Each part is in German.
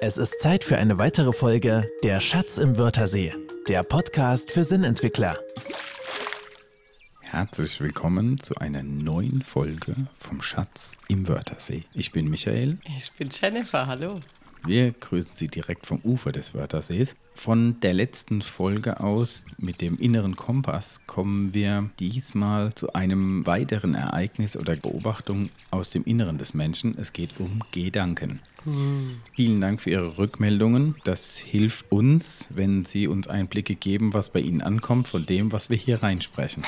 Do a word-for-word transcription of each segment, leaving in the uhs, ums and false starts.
Es ist Zeit für eine weitere Folge Der Schatz im Wörthersee, der Podcast für Sinnentwickler. Herzlich willkommen zu einer neuen Folge vom Schatz im Wörthersee. Ich bin Michael. Ich bin Jennifer, hallo. Wir grüßen Sie direkt vom Ufer des Wörthersees. Von der letzten Folge aus mit dem inneren Kompass kommen wir diesmal zu einem weiteren Ereignis oder Beobachtung aus dem Inneren des Menschen. Es geht um Gedanken. Hm. Vielen Dank für Ihre Rückmeldungen. Das hilft uns, wenn Sie uns Einblicke geben, was bei Ihnen ankommt von dem, was wir hier reinsprechen.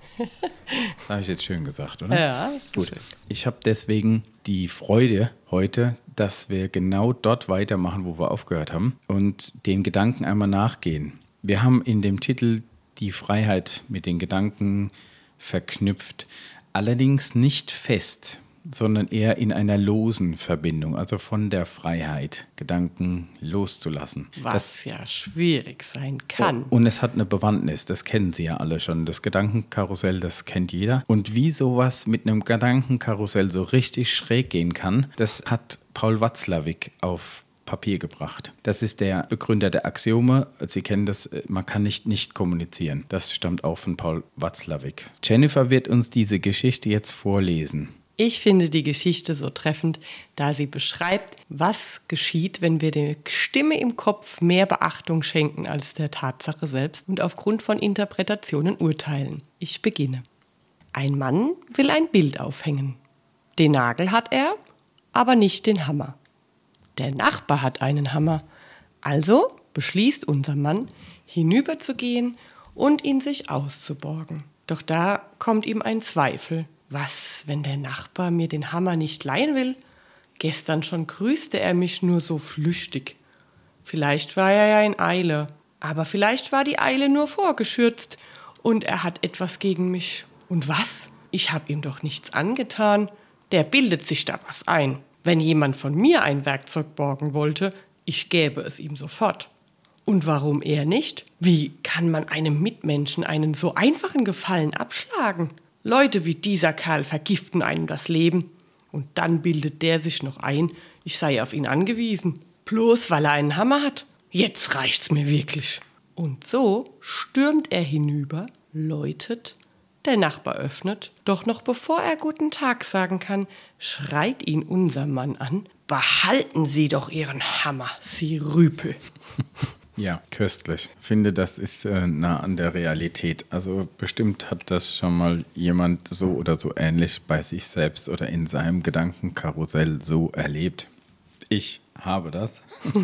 Das habe ich jetzt schön gesagt, oder? Ja, ist gut. Schön. Ich habe deswegen die Freude heute, dass wir genau dort weitermachen, wo wir aufgehört haben und den Gedanken einmal nachgehen. Wir haben in dem Titel die Freiheit mit den Gedanken verknüpft, allerdings nicht fest, sondern eher in einer losen Verbindung, also von der Freiheit, Gedanken loszulassen. Was das, ja schwierig sein kann. Und es hat eine Bewandtnis, das kennen Sie ja alle schon. Das Gedankenkarussell, das kennt jeder. Und wie sowas mit einem Gedankenkarussell so richtig schräg gehen kann, das hat Paul Watzlawick auf Papier gebracht. Das ist der Begründer der Axiome. Sie kennen das, man kann nicht nicht kommunizieren. Das stammt auch von Paul Watzlawick. Jennifer wird uns diese Geschichte jetzt vorlesen. Ich finde die Geschichte so treffend, da sie beschreibt, was geschieht, wenn wir der Stimme im Kopf mehr Beachtung schenken als der Tatsache selbst und aufgrund von Interpretationen urteilen. Ich beginne. Ein Mann will ein Bild aufhängen. Den Nagel hat er, aber nicht den Hammer. Der Nachbar hat einen Hammer. Also beschließt unser Mann, hinüberzugehen und ihn sich auszuborgen. Doch da kommt ihm ein Zweifel. Was, wenn der Nachbar mir den Hammer nicht leihen will? Gestern schon grüßte er mich nur so flüchtig. Vielleicht war er ja in Eile, aber vielleicht war die Eile nur vorgeschürzt und er hat etwas gegen mich. Und was? Ich hab ihm doch nichts angetan. Der bildet sich da was ein. Wenn jemand von mir ein Werkzeug borgen wollte, ich gäbe es ihm sofort. Und warum er nicht? Wie kann man einem Mitmenschen einen so einfachen Gefallen abschlagen? Leute wie dieser Kerl vergiften einem das Leben. Und dann bildet der sich noch ein, ich sei auf ihn angewiesen. Bloß weil er einen Hammer hat. Jetzt reicht's mir wirklich. Und so stürmt er hinüber, läutet, der Nachbar öffnet. Doch noch bevor er guten Tag sagen kann, schreit ihn unser Mann an. Behalten Sie doch Ihren Hammer, Sie Rüpel. Ja, köstlich. Ich finde, das ist äh, nah an der Realität. Also bestimmt hat das schon mal jemand so oder so ähnlich bei sich selbst oder in seinem Gedankenkarussell so erlebt. Ich habe das.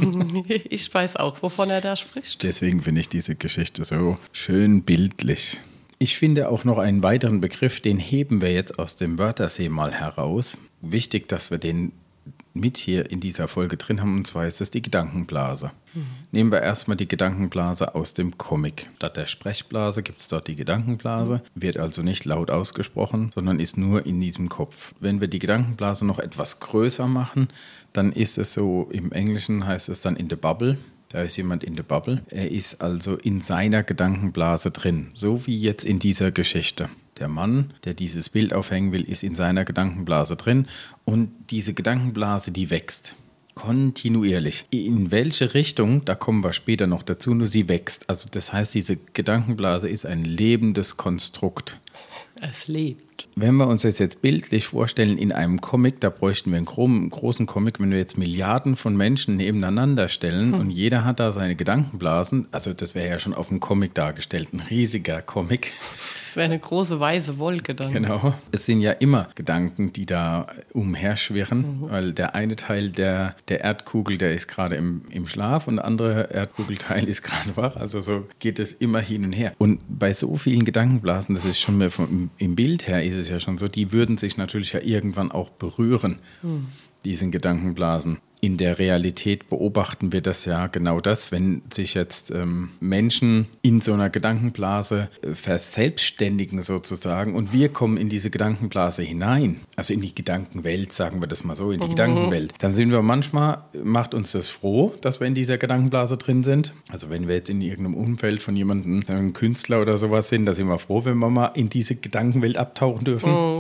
Ich weiß auch, wovon er da spricht. Deswegen finde ich diese Geschichte so schön bildlich. Ich finde auch noch einen weiteren Begriff, den heben wir jetzt aus dem Wörthersee mal heraus. Wichtig, dass wir den mit hier in dieser Folge drin haben, und zwar ist es die Gedankenblase. Mhm. Nehmen wir erstmal die Gedankenblase aus dem Comic. Statt der Sprechblase gibt es dort die Gedankenblase, wird also nicht laut ausgesprochen, sondern ist nur in diesem Kopf. Wenn wir die Gedankenblase noch etwas größer machen, dann ist es so, im Englischen heißt es dann in the bubble. Da ist jemand in the bubble. Er ist also in seiner Gedankenblase drin, so wie jetzt in dieser Geschichte. Der Mann, der dieses Bild aufhängen will, ist in seiner Gedankenblase drin und diese Gedankenblase, die wächst kontinuierlich. In welche Richtung, da kommen wir später noch dazu, nur sie wächst. Also das heißt, diese Gedankenblase ist ein lebendes Konstrukt. Es lebt. Wenn wir uns das jetzt bildlich vorstellen in einem Comic, da bräuchten wir einen, gro- einen großen Comic, wenn wir jetzt Milliarden von Menschen nebeneinander stellen hm. und jeder hat da seine Gedankenblasen, also das wäre ja schon auf dem Comic dargestellt, ein riesiger Comic. Das wäre eine große weiße Wolke dann. Genau. Es sind ja immer Gedanken, die da umherschwirren, mhm. weil der eine Teil der, der Erdkugel, der ist gerade im, im Schlaf und der andere Erdkugelteil ist gerade wach. Also so geht es immer hin und her. Und bei so vielen Gedankenblasen, das ist schon mehr vom, im Bild her ist es ja schon so, die würden sich natürlich ja irgendwann auch berühren, mhm. diesen Gedankenblasen. In der Realität beobachten wir das ja genau das, wenn sich jetzt ähm, Menschen in so einer Gedankenblase äh, verselbstständigen sozusagen und wir kommen in diese Gedankenblase hinein, also in die Gedankenwelt, sagen wir das mal so, in die mhm. Gedankenwelt, dann sind wir manchmal, macht uns das froh, dass wir in dieser Gedankenblase drin sind. Also wenn wir jetzt in irgendeinem Umfeld von jemandem, einem Künstler oder sowas sind, da sind wir froh, wenn wir mal in diese Gedankenwelt abtauchen dürfen. Mhm.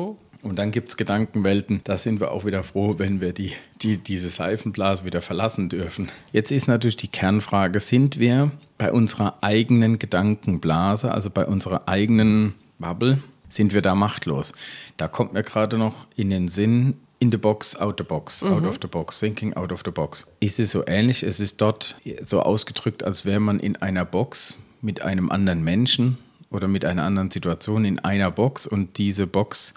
Und dann gibt es Gedankenwelten, da sind wir auch wieder froh, wenn wir die, die, diese Seifenblase wieder verlassen dürfen. Jetzt ist natürlich die Kernfrage, sind wir bei unserer eigenen Gedankenblase, also bei unserer eigenen Bubble, sind wir da machtlos? Da kommt mir gerade noch in den Sinn, in the box, out the box, mhm. out of the box, thinking out of the box. Ist es so ähnlich? Es ist dort so ausgedrückt, als wäre man in einer Box mit einem anderen Menschen oder mit einer anderen Situation in einer Box und diese Box,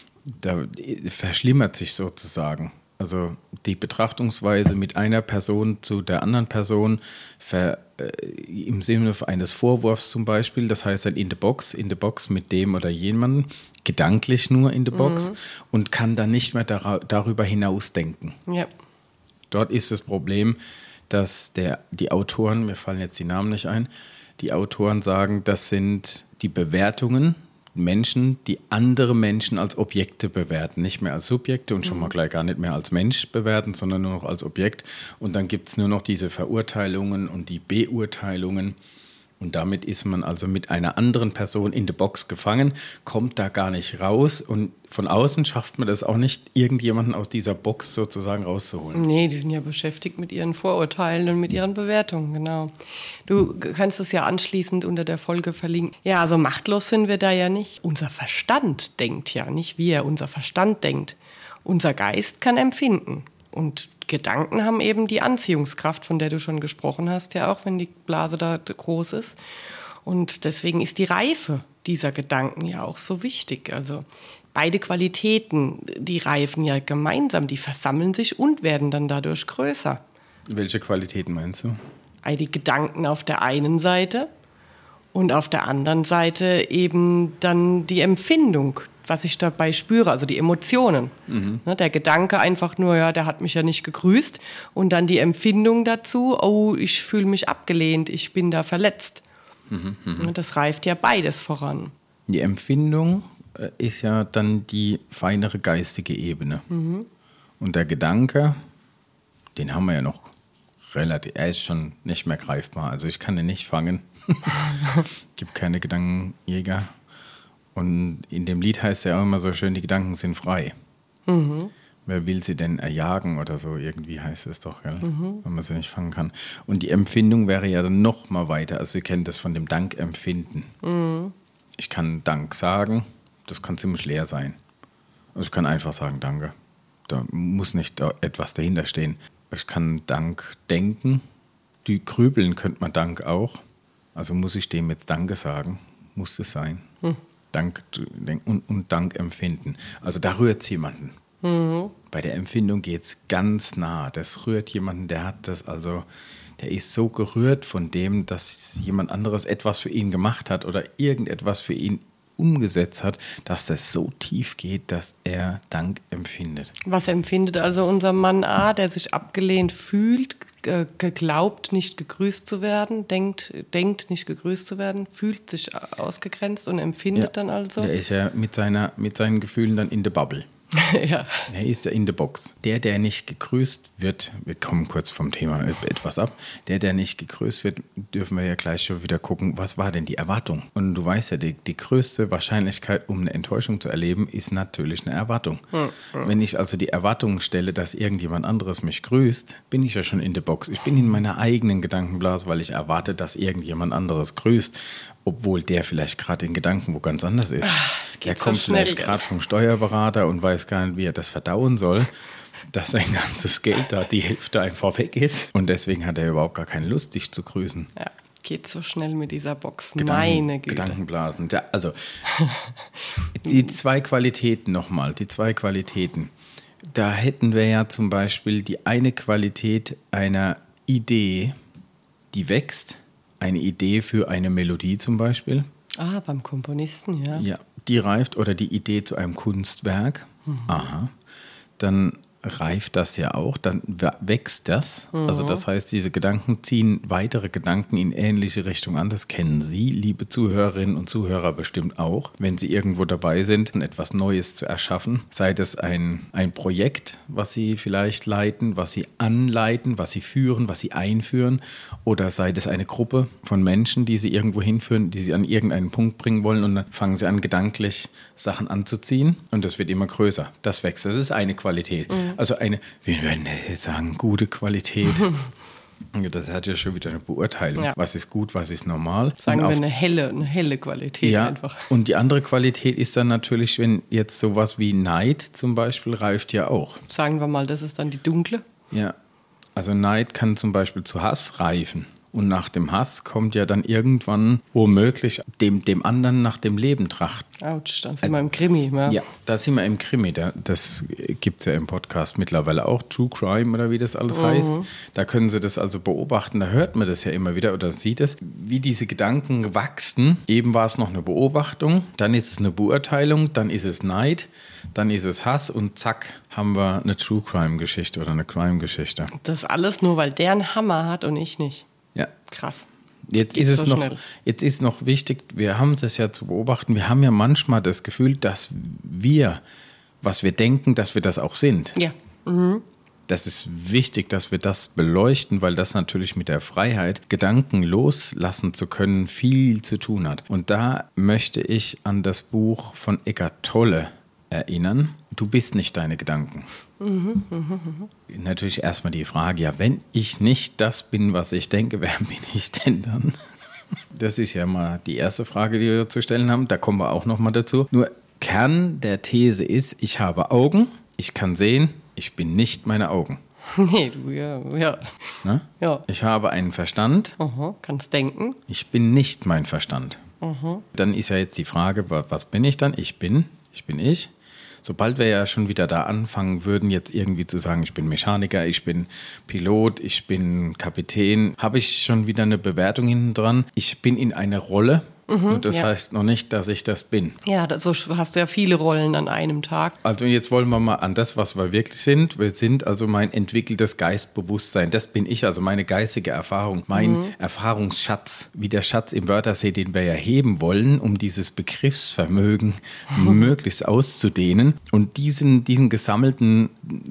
da verschlimmert sich sozusagen. Also die Betrachtungsweise mit einer Person zu der anderen Person ver, äh, im Sinne eines Vorwurfs zum Beispiel, das heißt dann in the box, in the box mit dem oder jemandem, gedanklich nur in the box mhm. und kann dann nicht mehr dar- darüber hinaus denken. Ja. Dort ist das Problem, dass der, die Autoren, mir fallen jetzt die Namen nicht ein, die Autoren sagen, das sind die Bewertungen, Menschen, die andere Menschen als Objekte bewerten, nicht mehr als Subjekte und schon mal gleich gar nicht mehr als Mensch bewerten, sondern nur noch als Objekt. Und dann gibt es nur noch diese Verurteilungen und die Beurteilungen. Und damit ist man also mit einer anderen Person in der Box gefangen, kommt da gar nicht raus. Und von außen schafft man das auch nicht, irgendjemanden aus dieser Box sozusagen rauszuholen. Nee, die sind ja beschäftigt mit ihren Vorurteilen und mit ihren Bewertungen, genau. Du kannst es ja anschließend unter der Folge verlinken. Ja, also machtlos sind wir da ja nicht. Unser Verstand denkt ja, nicht wir, unser Verstand denkt. Unser Geist kann empfinden. Und Gedanken haben eben die Anziehungskraft, von der du schon gesprochen hast, ja auch, wenn die Blase da groß ist. Und deswegen ist die Reife dieser Gedanken ja auch so wichtig. Also beide Qualitäten, die reifen ja gemeinsam, die versammeln sich und werden dann dadurch größer. Welche Qualitäten meinst du? Die Gedanken auf der einen Seite und auf der anderen Seite eben dann die Empfindung, was ich dabei spüre, also die Emotionen. Mhm. Der Gedanke einfach nur, ja, der hat mich ja nicht gegrüßt. Und dann die Empfindung dazu, oh, ich fühle mich abgelehnt, ich bin da verletzt. Mhm, mh. Das reift ja beides voran. Die Empfindung ist ja dann die feinere geistige Ebene. Mhm. Und der Gedanke, den haben wir ja noch relativ, er ist schon nicht mehr greifbar. Also ich kann den nicht fangen. Gibt keine Gedankenjäger. Und in dem Lied heißt es ja auch immer so schön, die Gedanken sind frei. Mhm. Wer will sie denn erjagen oder so, irgendwie heißt es doch, gell? Mhm. Wenn man sie nicht fangen kann. Und die Empfindung wäre ja dann noch mal weiter. Also ihr kennt das von dem Dankempfinden. Mhm. Ich kann Dank sagen, das kann ziemlich leer sein. Also ich kann einfach sagen Danke. Da muss nicht da etwas dahinter stehen. Ich kann Dank denken. Die grübeln könnte man Dank auch. Also muss ich dem jetzt Danke sagen? Muss es sein? Mhm. Dank und, und Dank empfinden. Also da rührt es jemanden. Mhm. Bei der Empfindung geht es ganz nah. Das rührt jemanden, der hat das, also der ist so gerührt von dem, dass jemand anderes etwas für ihn gemacht hat oder irgendetwas für ihn umgesetzt hat, dass das so tief geht, dass er Dank empfindet. Was empfindet also unser Mann A, der sich abgelehnt fühlt, ge- geglaubt, nicht gegrüßt zu werden, denkt, denkt, nicht gegrüßt zu werden, fühlt sich ausgegrenzt und empfindet ja, dann also? Der ist ja mit, seiner, mit seinen Gefühlen dann in der Bubble. Ja. Er ist ja in der Box. Der, der nicht gegrüßt wird, wir kommen kurz vom Thema etwas ab, der, der nicht gegrüßt wird, dürfen wir ja gleich schon wieder gucken, was war denn die Erwartung? Und du weißt ja, die, die größte Wahrscheinlichkeit, um eine Enttäuschung zu erleben, ist natürlich eine Erwartung. Mhm. Wenn ich also die Erwartung stelle, dass irgendjemand anderes mich grüßt, bin ich ja schon in der Box. Ich bin in meiner eigenen Gedankenblase, weil ich erwarte, dass irgendjemand anderes grüßt. Obwohl der vielleicht gerade in Gedanken wo ganz anders ist. Ach, der kommt so vielleicht gerade vom Steuerberater und weiß gar nicht, wie er das verdauen soll, dass sein ganzes Geld da die Hälfte einfach weg ist. Und deswegen hat er überhaupt gar keine Lust, dich zu grüßen. Ja, geht so schnell mit dieser Box. Gedanken, Meine Güte. Gedankenblasen. Ja, also die zwei Qualitäten nochmal, die zwei Qualitäten. Da hätten wir ja zum Beispiel die eine Qualität einer Idee, die wächst. Eine Idee für eine Melodie zum Beispiel. Ah, beim Komponisten, ja. Ja, die reift oder die Idee zu einem Kunstwerk. Mhm. Aha. Dann reift das ja auch, dann wächst das. Mhm. Also das heißt, diese Gedanken ziehen weitere Gedanken in ähnliche Richtung an. Das kennen Sie, liebe Zuhörerinnen und Zuhörer, bestimmt auch, wenn Sie irgendwo dabei sind, etwas Neues zu erschaffen. Sei das ein, ein Projekt, was Sie vielleicht leiten, was Sie anleiten, was Sie führen, was Sie einführen, oder sei das eine Gruppe von Menschen, die Sie irgendwo hinführen, die Sie an irgendeinen Punkt bringen wollen, und dann fangen Sie an, gedanklich Sachen anzuziehen, und das wird immer größer. Das wächst. Das ist eine Qualität. Mhm. Also eine, wir würden jetzt sagen, gute Qualität. Das hat ja schon wieder eine Beurteilung. Ja. Was ist gut, was ist normal? Sagen wir eine helle, eine helle Qualität ja, einfach. Und die andere Qualität ist dann natürlich, wenn jetzt sowas wie Neid zum Beispiel reift ja auch. Sagen wir mal, das ist dann die dunkle. Ja, also Neid kann zum Beispiel zu Hass reifen. Und nach dem Hass kommt ja dann irgendwann womöglich dem, dem anderen nach dem Leben trachten. Autsch, dann sind also, wir im Krimi. Ja, ja da sind wir im Krimi. Da, das gibt es ja im Podcast mittlerweile auch, True Crime oder wie das alles mhm. heißt. Da können Sie das also beobachten, da hört man das ja immer wieder oder sieht es, wie diese Gedanken wachsen. Eben war es noch eine Beobachtung, dann ist es eine Beurteilung, dann ist es Neid, dann ist es Hass und zack, haben wir eine True Crime Geschichte oder eine Crime Geschichte. Das alles nur, weil der einen Hammer hat und ich nicht. Ja. Krass. Jetzt ist, es so noch, jetzt ist noch wichtig, wir haben das ja zu beobachten, wir haben ja manchmal das Gefühl, dass wir, was wir denken, dass wir das auch sind. Ja. Mhm. Das ist wichtig, dass wir das beleuchten, weil das natürlich mit der Freiheit, Gedanken loslassen zu können, viel zu tun hat. Und da möchte ich an das Buch von Eckhart Tolle erinnern. Du bist nicht deine Gedanken. Mhm, mh, mh. Natürlich erstmal die Frage, ja, wenn ich nicht das bin, was ich denke, wer bin ich denn dann? Das ist ja mal die erste Frage, die wir zu stellen haben. Da kommen wir auch noch mal dazu. Nur Kern der These ist, ich habe Augen, ich kann sehen, ich bin nicht meine Augen. Nee, du, ja, ja. Ne? Ja. Ich habe einen Verstand. Aha, kannst denken. Ich bin nicht mein Verstand. Aha. Dann ist ja jetzt die Frage, was bin ich dann? Ich bin, ich bin ich. Sobald wir ja schon wieder da anfangen würden, jetzt irgendwie zu sagen, ich bin Mechaniker, ich bin Pilot, ich bin Kapitän, habe ich schon wieder eine Bewertung hinten dran. Ich bin in einer Rolle. Mhm, und das ja. heißt noch nicht, dass ich das bin. Ja, so hast du ja viele Rollen an einem Tag. Also jetzt wollen wir mal an das, was wir wirklich sind. Wir sind also mein entwickeltes Geistbewusstsein. Das bin ich, also meine geistige Erfahrung, mein mhm. Erfahrungsschatz, wie der Schatz im Wörthersee, den wir ja heben wollen, um dieses Begriffsvermögen mhm. möglichst auszudehnen. Und diesen, diesen gesammelten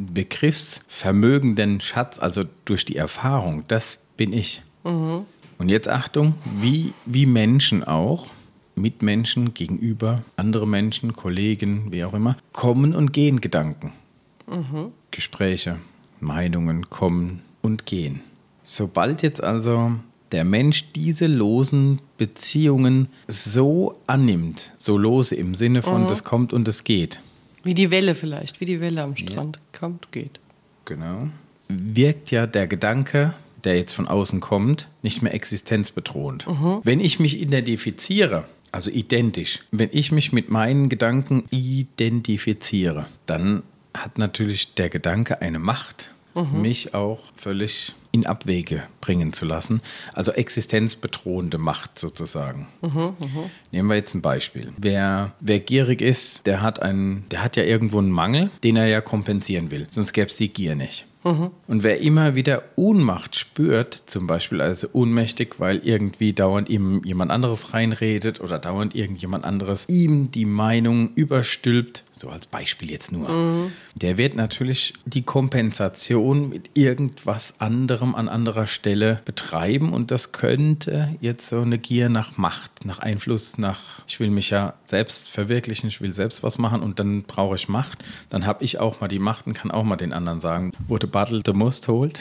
Begriffsvermögenden Schatz, also durch die Erfahrung, das bin ich. Mhm. Und jetzt Achtung, wie, wie Menschen auch, Mitmenschen gegenüber, andere Menschen, Kollegen, wie auch immer, kommen und gehen Gedanken. Mhm. Gespräche, Meinungen kommen und gehen. Sobald jetzt also der Mensch diese losen Beziehungen so annimmt, so lose im Sinne von, mhm. das kommt und es geht. Wie die Welle vielleicht, wie die Welle am Strand, ja. kommt, geht. Genau. Wirkt ja der Gedanke, der jetzt von außen kommt, nicht mehr existenzbedrohend. Mhm. Wenn ich mich identifiziere, also identisch, wenn ich mich mit meinen Gedanken identifiziere, dann hat natürlich der Gedanke eine Macht, mhm. mich auch völlig in Abwege bringen zu lassen. Also existenzbedrohende Macht sozusagen. Mhm, mh. Nehmen wir jetzt ein Beispiel. Wer, wer gierig ist, der hat, einen, der hat ja irgendwo einen Mangel, den er ja kompensieren will. Sonst gäbe es die Gier nicht. Mhm. Und wer immer wieder Ohnmacht spürt, zum Beispiel also ohnmächtig, weil irgendwie dauernd ihm jemand anderes reinredet oder dauernd irgendjemand anderes ihm die Meinung überstülpt, so als Beispiel jetzt nur, mhm. der wird natürlich die Kompensation mit irgendwas anderem an anderer Stelle betreiben, und das könnte jetzt so eine Gier nach Macht, nach Einfluss, nach, ich will mich ja selbst verwirklichen, ich will selbst was machen und dann brauche ich Macht, dann habe ich auch mal die Macht und kann auch mal den anderen sagen, wo der Battle the most holt.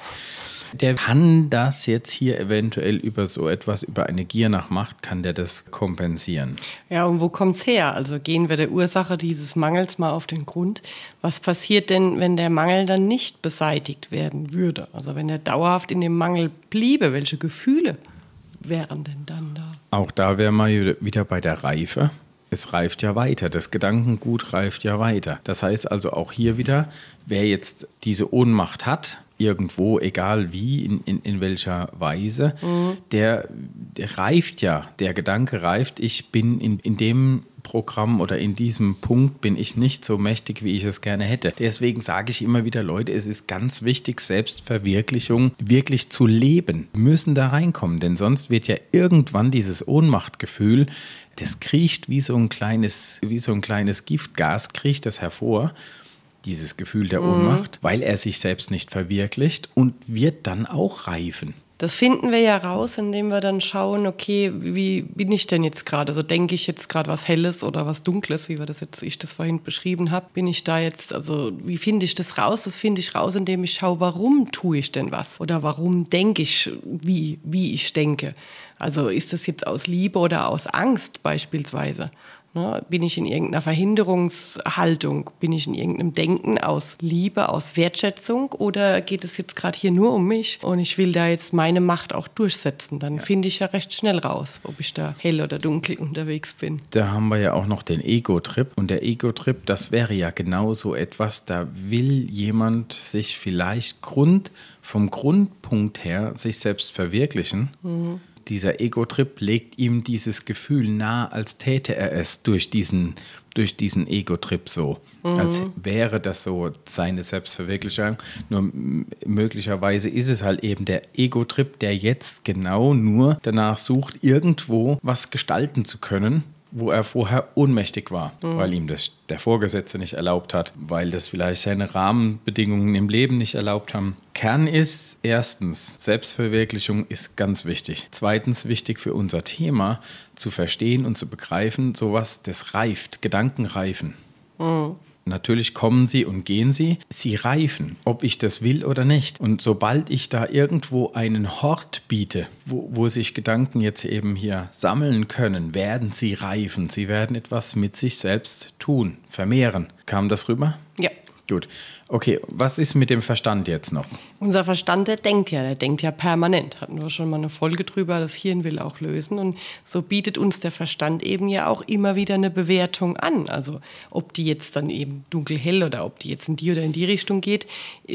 Der kann das jetzt hier eventuell über so etwas, über eine Gier nach Macht, kann der das kompensieren. Ja, und wo kommt es her? Also gehen wir der Ursache dieses Mangels mal auf den Grund. Was passiert denn, wenn der Mangel dann nicht beseitigt werden würde? Also wenn er dauerhaft in dem Mangel bliebe, welche Gefühle wären denn dann da? Auch da wären wir wieder bei der Reife. Es reift ja weiter, das Gedankengut reift ja weiter. Das heißt also auch hier wieder, wer jetzt diese Ohnmacht hat, irgendwo, egal wie, in, in, in welcher Weise, mhm. der, der reift ja, der Gedanke reift, ich bin in, in dem Programm oder in diesem Punkt bin ich nicht so mächtig, wie ich es gerne hätte. Deswegen sage ich immer wieder, Leute, es ist ganz wichtig, Selbstverwirklichung wirklich zu leben. Wir müssen da reinkommen, denn sonst wird ja irgendwann dieses Ohnmachtgefühl, das kriecht wie so ein kleines, wie so ein kleines Giftgas, kriecht das hervor, dieses Gefühl der Ohnmacht, mhm. weil er sich selbst nicht verwirklicht und wird dann auch reifen. Das finden wir ja raus, indem wir dann schauen, okay, wie bin ich denn jetzt gerade? Also denke ich jetzt gerade was Helles oder was Dunkles, wie wir das jetzt, ich das vorhin beschrieben habe. Bin ich da jetzt, also wie finde ich das raus? Das finde ich raus, indem ich schaue, warum tue ich denn was? Oder warum denke ich, wie, wie ich denke? Also ist das jetzt aus Liebe oder aus Angst beispielsweise? Ne, bin ich in irgendeiner Verhinderungshaltung? Bin ich in irgendeinem Denken aus Liebe, aus Wertschätzung? Oder geht es jetzt gerade hier nur um mich und ich will da jetzt meine Macht auch durchsetzen? Dann ja. finde ich ja recht schnell raus, ob ich da hell oder dunkel unterwegs bin. Da haben wir ja auch noch den Ego-Trip. Und der Ego-Trip, das wäre ja genau so etwas, da will jemand sich vielleicht Grund, vom Grundpunkt her sich selbst verwirklichen. Mhm. Dieser Ego-Trip legt ihm dieses Gefühl nahe, als täte er es durch diesen, durch diesen Ego-Trip so. Mhm. Als wäre das so seine Selbstverwirklichung. Nur m- möglicherweise ist es halt eben der Ego-Trip, der jetzt genau nur danach sucht, irgendwo was gestalten zu können, wo er vorher ohnmächtig war, mhm. weil ihm das der Vorgesetzte nicht erlaubt hat, weil das vielleicht seine Rahmenbedingungen im Leben nicht erlaubt haben. Kern ist erstens, Selbstverwirklichung ist ganz wichtig. Zweitens wichtig für unser Thema, zu verstehen und zu begreifen, sowas, das reift, Gedanken reifen. Mhm. Natürlich kommen sie und gehen sie. Sie reifen, ob ich das will oder nicht. Und sobald ich da irgendwo einen Hort biete, wo, wo sich Gedanken jetzt eben hier sammeln können, werden sie reifen. Sie werden etwas mit sich selbst tun, vermehren. Kam das rüber? Ja. Gut. Okay, was ist mit dem Verstand jetzt noch? Unser Verstand, der denkt ja, der denkt ja permanent. Hatten wir schon mal eine Folge drüber, das Hirn will auch lösen. Und so bietet uns der Verstand eben ja auch immer wieder eine Bewertung an. Also ob die jetzt dann eben dunkel-hell oder ob die jetzt in die oder in die Richtung geht,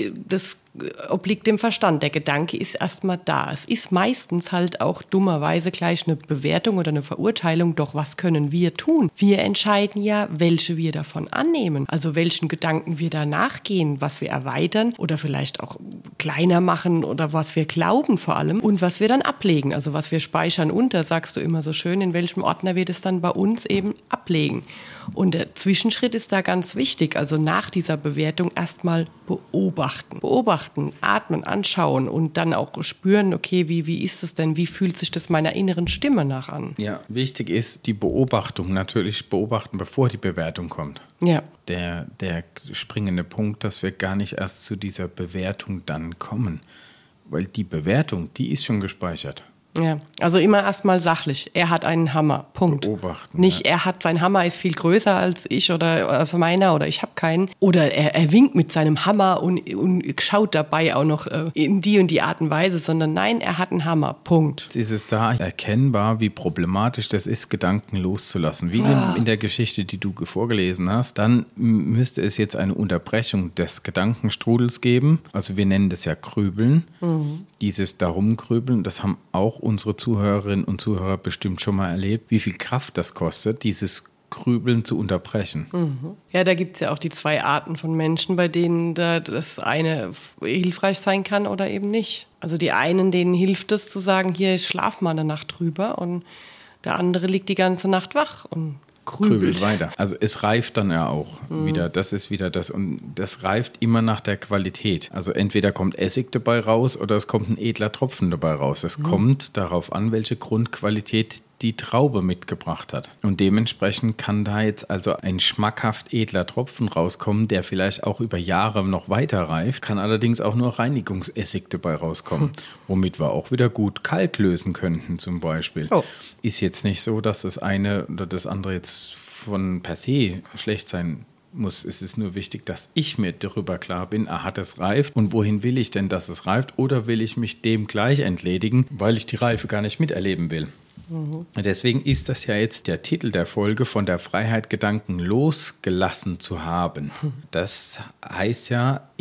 das obliegt dem Verstand. Der Gedanke ist erstmal da. Es ist meistens halt auch dummerweise gleich eine Bewertung oder eine Verurteilung. Doch was können wir tun? Wir entscheiden ja, welche wir davon annehmen. Also welchen Gedanken wir da nachgehen, was wir erweitern oder vielleicht auch kleiner machen oder was wir glauben vor allem und was wir dann ablegen. Also was wir speichern unter, sagst du immer so schön, in welchem Ordner wir das dann bei uns eben ablegen. Und der Zwischenschritt ist da ganz wichtig. Also nach dieser Bewertung erstmal beobachten. Beobachten, atmen, anschauen und dann auch spüren, okay, wie, wie ist es denn, wie fühlt sich das meiner inneren Stimme nach an? Ja, wichtig ist die Beobachtung, natürlich beobachten, bevor die Bewertung kommt. Ja. Der, der springende Punkt, dass wir gar nicht erst zu dieser Bewertung dann kommen. Weil die Bewertung, die ist schon gespeichert. Ja, also immer erstmal sachlich. Er hat einen Hammer, Punkt. Beobachten. Nicht, ja. er hat, sein Hammer ist viel größer als ich oder als meiner oder ich habe keinen. Oder er, er winkt mit seinem Hammer und, und schaut dabei auch noch äh, in die und die Art und Weise, sondern nein, er hat einen Hammer, Punkt. Jetzt ist es da erkennbar, wie problematisch das ist, Gedanken loszulassen. Wie ah. in, in der Geschichte, die du vorgelesen hast, dann müsste es jetzt eine Unterbrechung des Gedankenstrudels geben. Also wir nennen das ja Grübeln. Mhm. Dieses Darumgrübeln, das haben auch unsere Zuhörerinnen und Zuhörer bestimmt schon mal erlebt, wie viel Kraft das kostet, dieses Grübeln zu unterbrechen. Mhm. Ja, da gibt es ja auch die zwei Arten von Menschen, bei denen da das eine hilfreich sein kann oder eben nicht. Also die einen, denen hilft es zu sagen, hier, ich schlaf mal eine Nacht drüber und der andere liegt die ganze Nacht wach und grübelt. grübelt weiter. Also es reift dann ja auch mhm. wieder. Das ist wieder das. Und das reift immer nach der Qualität. Also entweder kommt Essig dabei raus oder es kommt ein edler Tropfen dabei raus. Es mhm. kommt darauf an, welche Grundqualität die Traube mitgebracht hat. Und dementsprechend kann da jetzt also ein schmackhaft edler Tropfen rauskommen, der vielleicht auch über Jahre noch weiter reift, kann allerdings auch nur Reinigungsessig dabei rauskommen, hm. womit wir auch wieder gut kalt lösen könnten zum Beispiel. Oh. Ist jetzt nicht so, dass das eine oder das andere jetzt von per se schlecht sein muss. Es ist nur wichtig, dass ich mir darüber klar bin, aha, das reift und wohin will ich denn, dass es reift, oder will ich mich dem gleich entledigen, weil ich die Reife gar nicht miterleben will. Mhm. Deswegen ist das ja jetzt der Titel der Folge, von der Freiheit Gedanken losgelassen zu haben. Das heißt ja, ich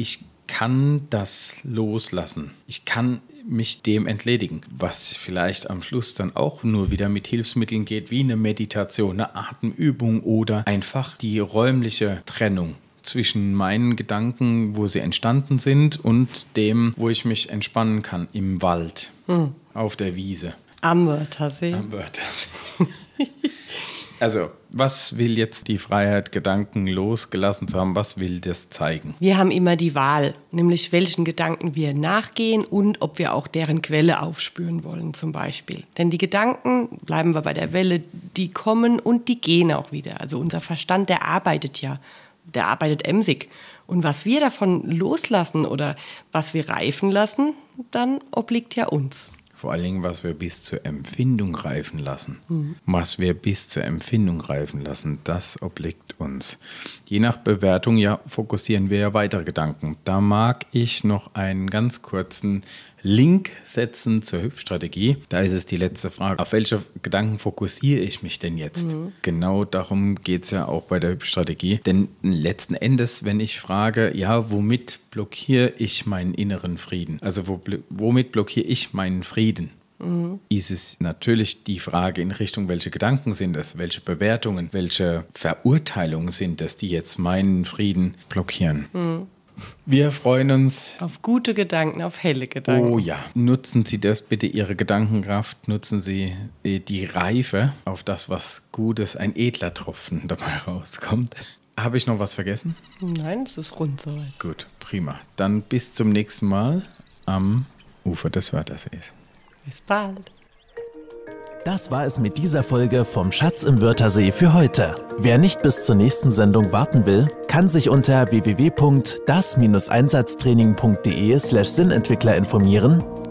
kann das loslassen. Ich kann mich dem entledigen, was vielleicht am Schluss dann auch nur wieder mit Hilfsmitteln geht, wie eine Meditation, eine Atemübung oder einfach die räumliche Trennung zwischen meinen Gedanken, wo sie entstanden sind, und dem, wo ich mich entspannen kann, im Wald, hm. auf der Wiese. Am Wörthersee. Am Wörthersee. Also, was will jetzt die Freiheit, Gedanken losgelassen zu haben? Was will das zeigen? Wir haben immer die Wahl, nämlich welchen Gedanken wir nachgehen und ob wir auch deren Quelle aufspüren wollen zum Beispiel. Denn die Gedanken, bleiben wir bei der Welle, die kommen und die gehen auch wieder. Also unser Verstand, der arbeitet ja, der arbeitet emsig. Und was wir davon loslassen oder was wir reifen lassen, dann obliegt ja uns. Vor allen Dingen, was wir bis zur Empfindung reifen lassen. Mhm. Was wir bis zur Empfindung reifen lassen, das obliegt uns. Je nach Bewertung ja, fokussieren wir ja weitere Gedanken. Da mag ich noch einen ganz kurzen Link setzen zur Hüpfstrategie. Da ist es die letzte Frage. Auf welche Gedanken fokussiere ich mich denn jetzt? Mhm. Genau darum geht es ja auch bei der Hüpfstrategie. Denn letzten Endes, wenn ich frage, ja, womit blockiere ich meinen inneren Frieden? Also wo, womit blockiere ich meinen Frieden? Mhm. Ist es natürlich die Frage in Richtung, welche Gedanken sind es, welche Bewertungen, welche Verurteilungen sind es, die jetzt meinen Frieden blockieren? Mhm. Wir freuen uns auf gute Gedanken, auf helle Gedanken. Oh ja, nutzen Sie das bitte, Ihre Gedankenkraft, nutzen Sie die Reife auf das, was Gutes, ein edler Tropfen dabei rauskommt. Habe ich noch was vergessen? Nein, es ist rund soweit. Gut, prima. Dann bis zum nächsten Mal am Ufer des Wörthersees. Bis bald. Das war es mit dieser Folge vom Schatz im Wörthersee für heute. Wer nicht bis zur nächsten Sendung warten will, kann sich unter w w w punkt das Bindestrich einsatztraining punkt de slash Sinnentwickler informieren